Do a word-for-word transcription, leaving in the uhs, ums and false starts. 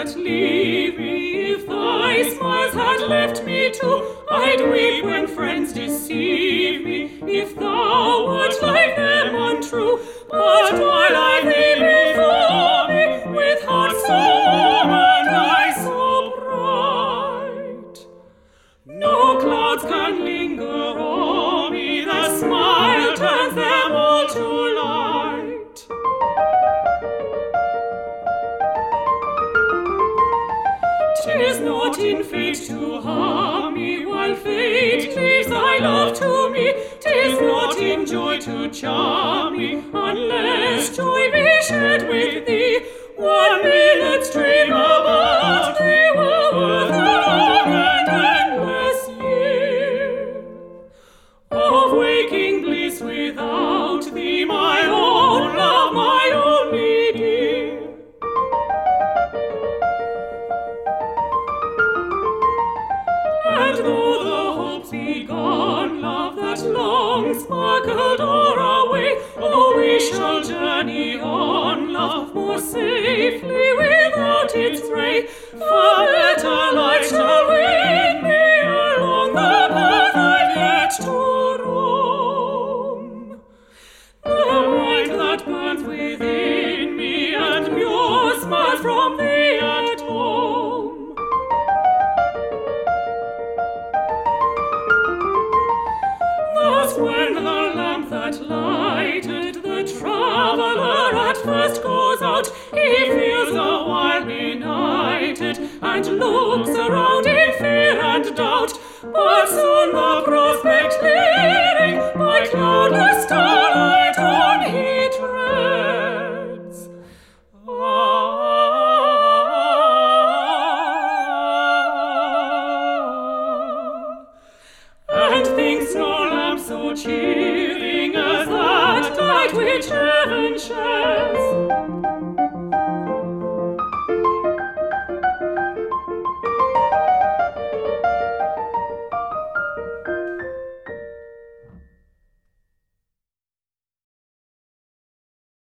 canst leave me. If thy smiles had left me too, I'd weep when friends deceive me. If thou wert like them untrue, but while I thee before me, with heart so warm and eyes so bright, no clouds can linger o'er me, the smile turns them all to light. 'Tis not in fate to harm me, while fate leaves thy love to me. 'Tis not in joy to charm me, unless joy be shared with thee. One minute's dream about thee were worth a long and endless year of waking bliss without thee, my own love, my only dear. And though the hopes be gone, love that long sparkled o'er our way, oh, we shall journey on, love, more safely without its ray. Far better light shall win me along the path I've yet to roam. The mind that burns within me, and pure smiles from thee at home. Thus when the lamp that lighted the traveller at first goes out, he feels a while benighted, and looks around in fear and doubt. But soon the prospect clearing, by cloudless starlight on he treads. Ah, and thinks no lamp so cheering as that light which heaven sheds.